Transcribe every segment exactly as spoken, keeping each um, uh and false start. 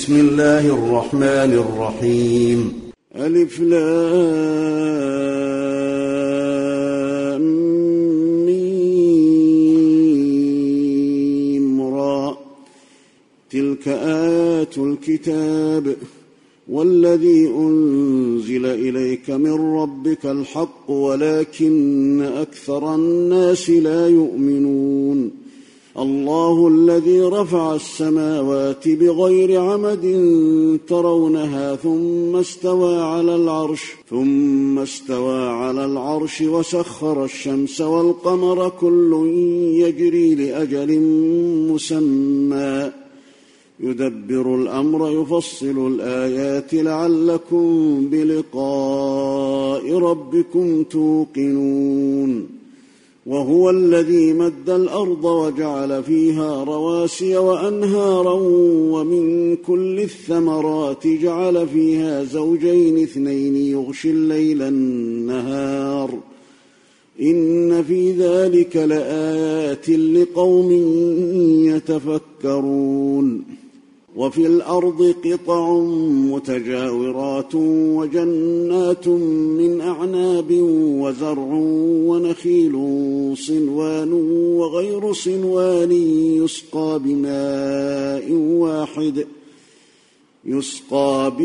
بسم الله الرحمن الرحيم. ألف لام ميم را. تلك آيات الكتاب والذي أنزل إليك من ربك الحق ولكن أكثر الناس لا يؤمنون. الله الذي رفع السماوات بغير عمد ترونها ثم استوى على العرش ثم استوى على العرش وسخر الشمس والقمر كل يجري لأجل مسمى يدبر الأمر يفصل الآيات لعلكم بلقاء ربكم توقنون. وهو الذي مد الأرض وجعل فيها رواسي وأنهارا ومن كل الثمرات جعل فيها زوجين اثنين يغشي الليل النهار إن في ذلك لآيات لقوم يتفكرون. وفي الأرض قطع متجاورات وجنات من أعناب وزرع ونخيل صنوان وغير صنوان يسقى بماء واحد يسقى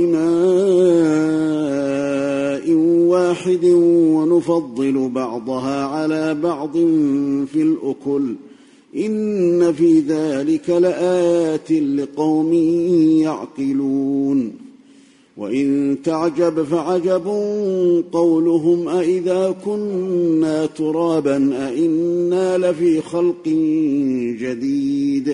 بماء واحد ونفضل بعضها على بعض في الأكل إن في ذلك لآيات لقوم يعقلون. وإن تعجب فعجب قولهم أإذا كنا ترابا أإنا لفي خلق جديد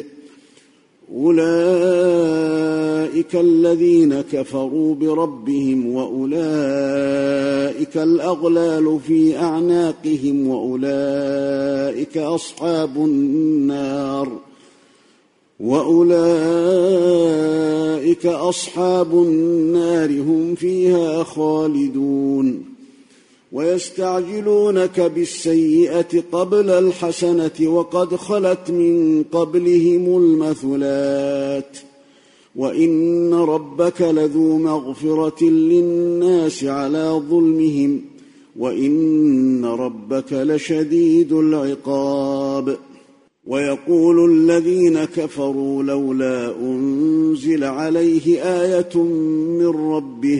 أولئك الذين كفروا بربهم وأولئك الأغلال في أعناقهم وأولئك أصحاب النار وأولئك أصحاب النار هم فيها خالدون. ويستعجلونك بالسيئة قبل الحسنة وقد خلت من قبلهم المثلات وإن ربك لذو مغفرة للناس على ظلمهم وإن ربك لشديد العقاب. ويقول الذين كفروا لولا أنزل عليه آية من ربه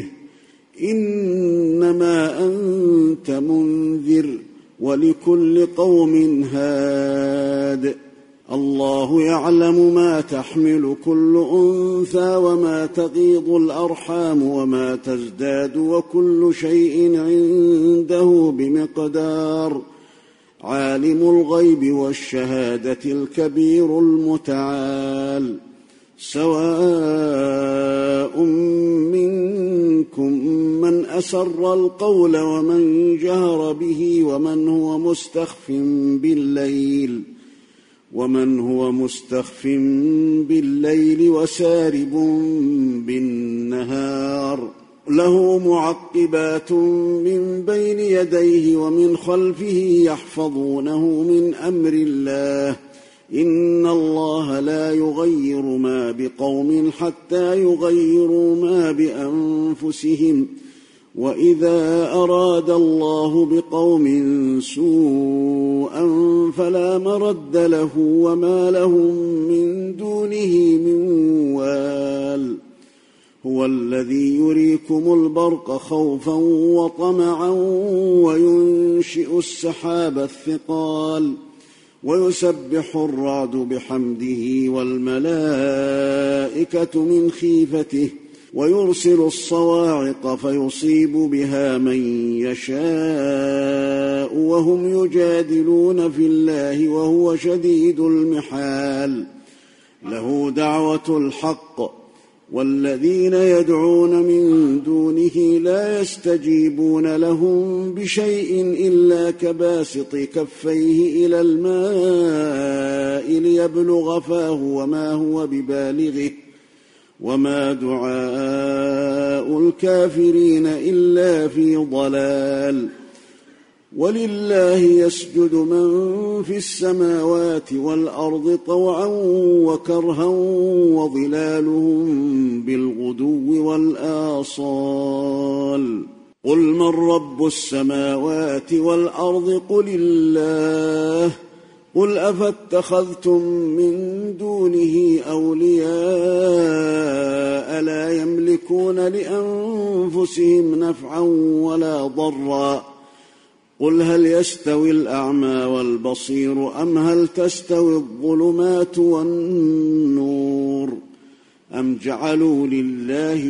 إنما أنت منذر ولكل قوم هاد. الله يعلم ما تحمل كل أنثى وما تغيض الأرحام وما تزداد وكل شيء عنده بمقدار. عالم الغيب والشهادة الكبير المتعال. سواء منكم من أسر القول ومن جهر به ومن هو مستخف بالليل ومن هو مستخف بالليل وسارب بالنهار له معقبات من بين يديه ومن خلفه يحفظونه من أمر الله إن الله لا يغير ما بقوم حتى يغيروا ما بأنفسهم وإذا أراد الله بقوم سوءا فلا مرد له وما لهم من دونه من وال. هو الذي يريكم البرق خوفا وطمعا وينشئ السحاب الثقال ويسبح الرعد بحمده والملائكة من خيفته ويرسل الصواعق فيصيب بها من يشاء وهم يجادلون في الله وهو شديد المحال. له دعوة الحق والذين يدعون من دونه لا يستجيبون لهم بشيء إلا كباسط كفيه إلى الماء ليبلغ فاه وما هو ببالغه وما دعاء الكافرين إلا في ضلال. ولله يسجد من في السماوات والأرض طوعا وكرها وظلالهم بالغدو والآصال. قل من رب السماوات والأرض قل الله. قل أفاتخذتم من دونه أولياء لا يملكون لأنفسهم نفعا ولا ضرا. قل هل يستوي الأعمى والبصير أم هل تستوي الظلمات والنور أم جعلوا لله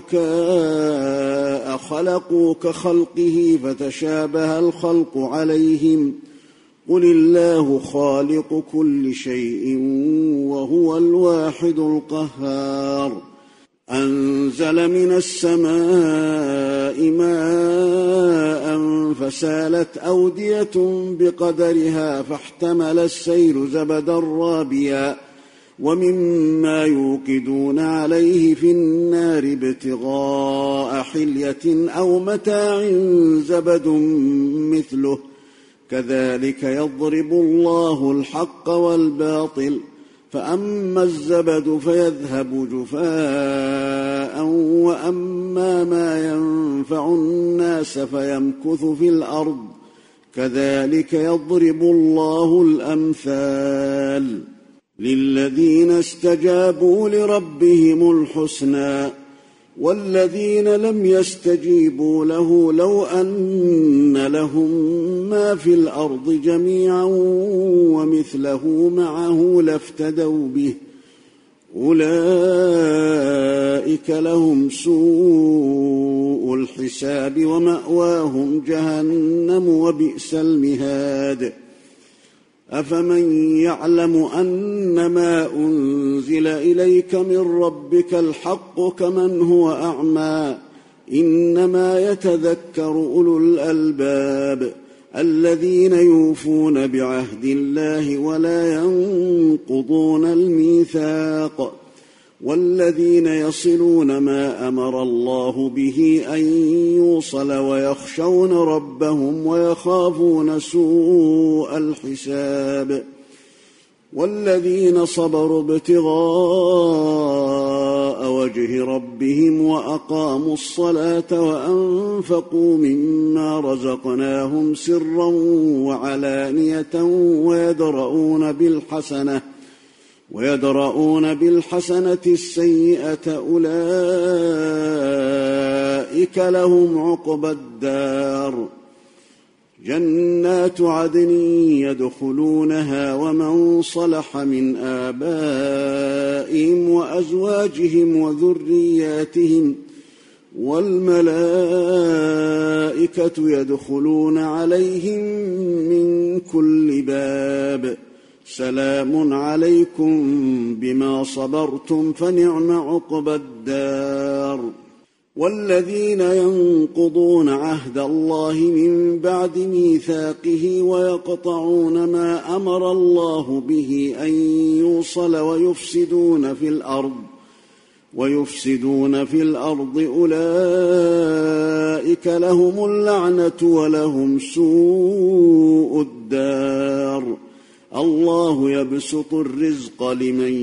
شركاء خلقوا كخلقه فتشابه الخلق عليهم. قل الله خالق كل شيء وهو الواحد القهار. أنزل من السماء ماء فسالت أودية بقدرها فاحتمل السيل زبدا رابيا ومما يوقدون عليه في النار ابتغاء حلية أو متاع زبد مثله كذلك يضرب الله الحق والباطل. فأما الزبد فيذهب جفاء وأما ما ينفع الناس فيمكث في الأرض كذلك يضرب الله الأمثال. للذين استجابوا لربهم الحسنى والذين لم يستجيبوا له لو أن لهم ما في الأرض جميعا ومثله معه لافتدوا به أولئك لهم سوء الحساب ومأواهم جهنم وبئس المهاد. أفمن يعلم أنما أنزل إليك من ربك الحق كمن هو أعمى إنما يتذكر أولو الألباب الذين يوفون بعهد الله ولا ينقضون الميثاق والذين يصلون ما أمر الله به أن يوصل ويخشون ربهم ويخافون سوء الحساب. والذين صبروا ابتغاء وجه ربهم وأقاموا الصلاة وأنفقوا مما رزقناهم سرا وعلانية ويدرؤون بالحسنة ويدرؤون بالحسنة السيئة أولئك لهم عقبى الدار. جنات عدن يدخلونها ومن صلح من آبائهم وأزواجهم وذرياتهم والملائكة يدخلون عليهم من كل باب سلام عليكم بما صبرتم فنعم عقبى الدار. والذين ينقضون عهد الله من بعد ميثاقه ويقطعون ما أمر الله به أن يوصل ويفسدون في الأرض ويفسدون في الأرض أولئك لهم اللعنة ولهم سوء الدار. الله يبسط الرزق لمن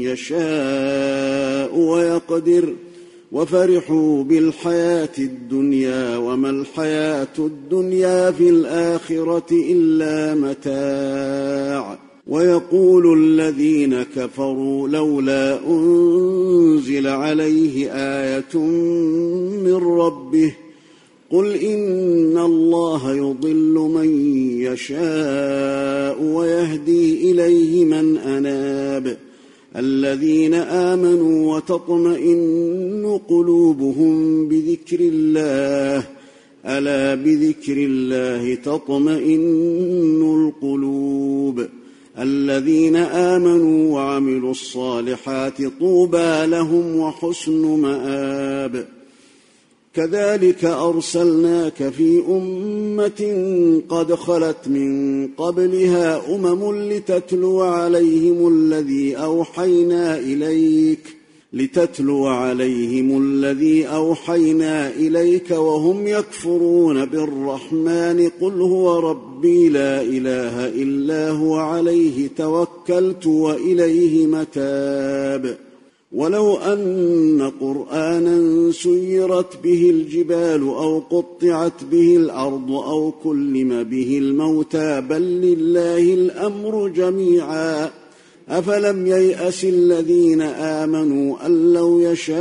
يشاء ويقدر وفرحوا بالحياة الدنيا وما الحياة الدنيا في الآخرة إلا متاع. ويقول الذين كفروا لولا أنزل عليه آية من ربه قل إن الله يضل من يشاء ويهدي إليه من أناب. الذين آمنوا وتطمئن قلوبهم بذكر الله ألا بذكر الله تطمئن القلوب. الذين آمنوا وعملوا الصالحات طوبى لهم وحسن مآب. كذلك أرسلناك في أمة قد خلت من قبلها أمم لتتلو عليهم الذي أوحينا إليك لتتلو عليهم الذي أوحينا إليك وهم يكفرون بالرحمن قل هو ربي لا إله إلا هو عليه توكلت وإليه متاب. ولو أن قرآنا سيرت به الجبال أو قطعت به الأرض أو كلم به الموتى بل لله الأمر جميعا أفلم ييأس الذين آمنوا أن لو يشاء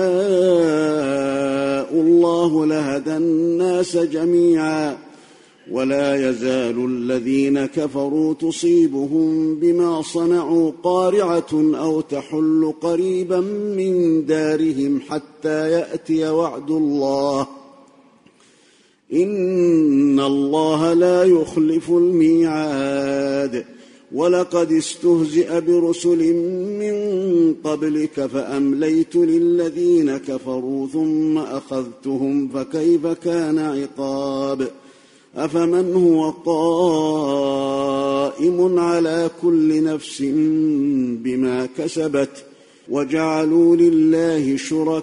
الله لهدى الناس جميعا ولا يزال الذين كفروا تصيبهم بما صنعوا قارعة أو تحل قريبا من دارهم حتى يأتي وعد الله إن الله لا يخلف الميعاد. ولقد استهزئ برسل من قبلك فأمليت للذين كفروا ثم أخذتهم فكيف كان عقاب. أفمن هو قائم على كل نفس بما كسبت وجعلوا لله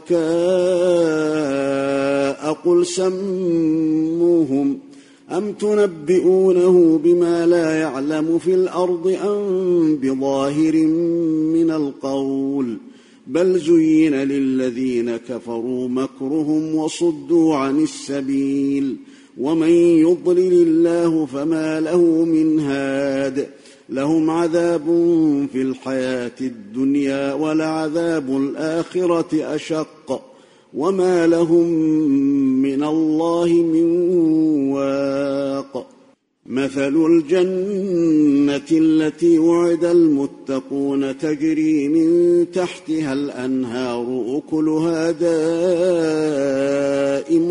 شركاء قل سموهم أم تنبئونه بما لا يعلم في الأرض أم بظاهر من القول بل زين للذين كفروا مكرهم وصدوا عن السبيل ومن يضلل الله فما له من هاد لهم عذاب في الحياة الدنيا ولعذاب الآخرة أشق وما لهم من الله من واق. مثل الجنة التي وعد المتقون تجري من تحتها الأنهار أكلها دائم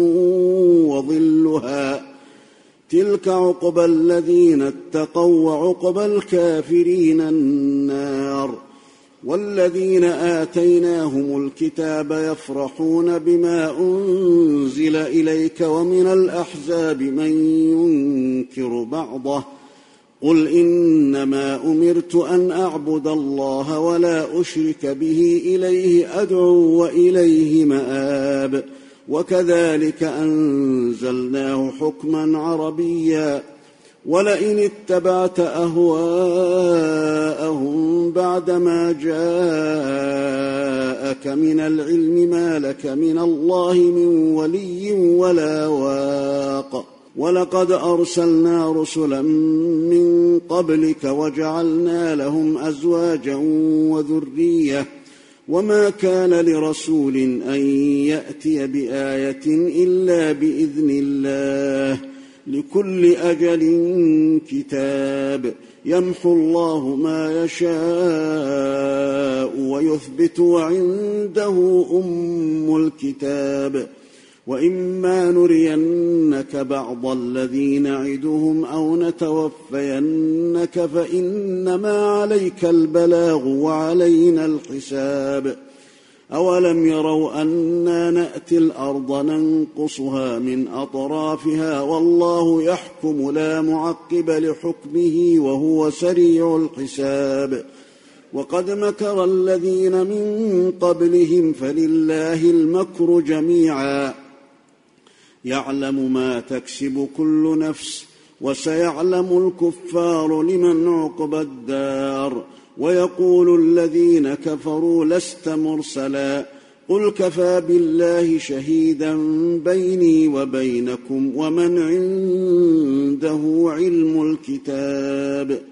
وظلها تلك عقبى الذين اتقوا وعقبى الكافرين النار. والذين آتيناهم الكتاب يفرحون بما أنزل إليك ومن الأحزاب من ينكر بعضه قل إنما أمرت أن أعبد الله ولا أشرك به إليه أدعو وإليه مآب. وكذلك أنزلناه حكما عربيا ولئن اتبعت أهواءهم بعدما جاءك من العلم ما لك من الله من ولي ولا واق. ولقد أرسلنا رسلا من قبلك وجعلنا لهم أزواجا وذرية وما كان لرسول أن يأتي بآية إلا بإذن الله لكل أجل كتاب يمحو الله ما يشاء ويثبت وعنده أم الكتاب. وإما نرينك بعض الذي نعدهم أو نتوفينك فإنما عليك البلاغ وعلينا الحساب. أولم يروا أنا نأتي الأرض ننقصها من أطرافها والله يحكم لا معقب لحكمه وهو سريع الحساب. وقد مكر الذين من قبلهم فلله المكر جميعا يعلم ما تكسب كل نفس وسيعلم الكفار لمن عقبى الدار. ويقول الذين كفروا لست مرسلا قل كفى بالله شهيدا بيني وبينكم ومن عنده علم الكتاب.